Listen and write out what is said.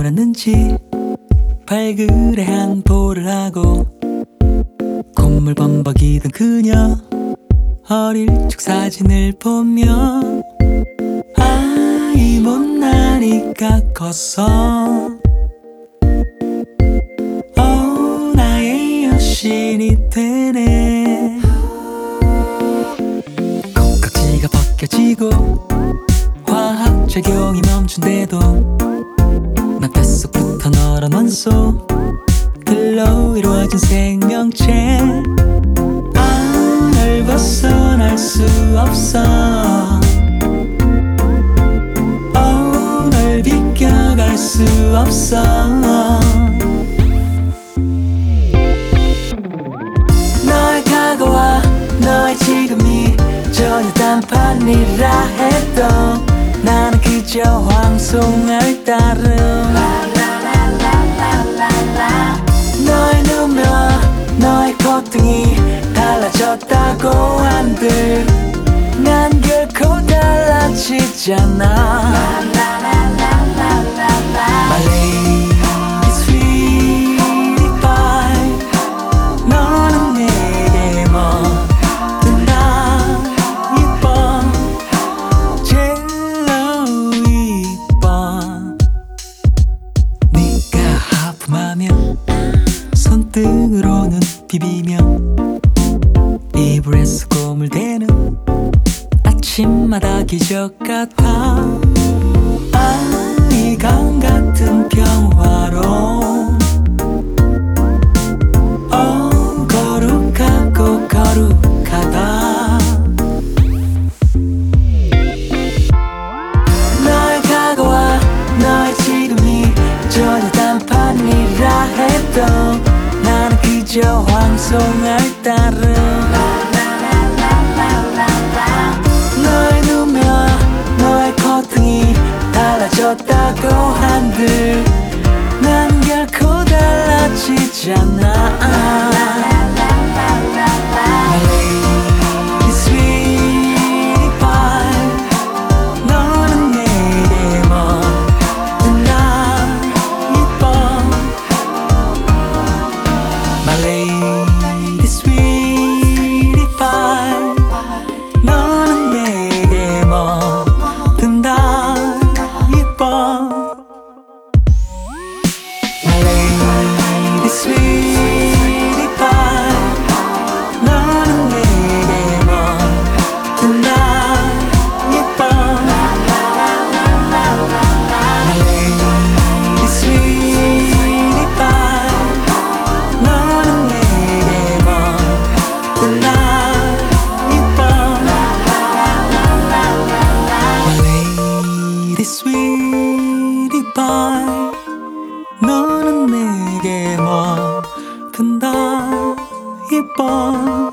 놀았는지 발그레한 볼을 하고 콧물 범벅이던 그녀 어릴 적 사진을 보며 아이 못나니까 컸어. 나의 여신이 되네. 콩깍지가 벗겨지고 화학작용이 멈춘데도 난 뱃속부터 너란 원소들로 이루어진 생명체. 널 벗어날 수 없어. 널 비껴갈 수 없어. 너의 과거와 너의 지금이 전혀 단판이라 해도 나는 그저 황송할 따름. 너의 눈매와 너의 콧등이 달라졌다고 한들 난 결코 달라지잖아. My lady sweetie pie, 너는 내게 뭐든 다 이뻐. 제일로 이뻐. 네가 하품하면 손등으로는 비비며 이불에서 꿈을 대는 아침마다 기적 같아. 아이강 같은 평화로움. 거룩하고 거룩하다. 너의 과거와 너의 지금이 전혀 단판이라 해도 나는 그저 황송할 따름. 너의 눈매와 너의 콧등이 달라졌다고 한들 난 결코 달라지잖아. My lady sweetie pie, 너는 내게 뭐든 다 이뻐. My lady sweetie pie, 너는 내게 뭐든 다 이뻐. My lady sweetie pie, 너는 내게 뭐든 다 이뻐. My lady sweetie pie, 너는 내게 뭐든 다 이뻐. My lady sweetie pie, 너는 내게 뭐든 다 이뻐.